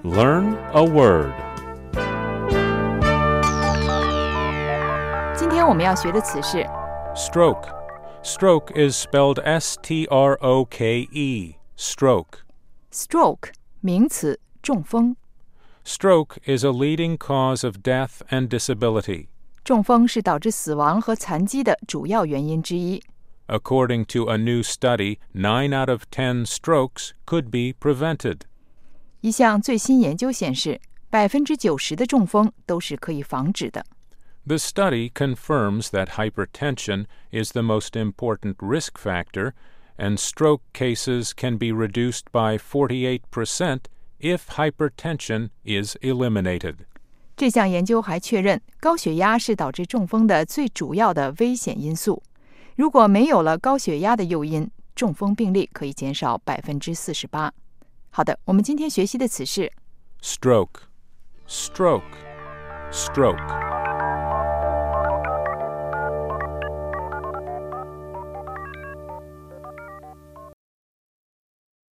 Learn a word. 今天我们要学的词是 Stroke. Stroke is spelled S-T-R-O-K-E. Stroke. stroke 名词，中风。 Stroke is a leading cause of death and disability. 中风是导致死亡和残疾的主要原因之一。 According to a new study, 9 out of 10 strokes could be prevented. 一项最新研究显示，90%的中风都是可以防止的。 The study confirms that hypertension is the most important risk factor, and stroke cases can be reduced by 48% if hypertension is eliminated. 这项研究还确认，高血压是导致中风的最主要的危险因素。如果没有了高血压的诱因，中风病例可以减少48%。好的，我们今天学习的词是 Stroke. Stroke. Stroke.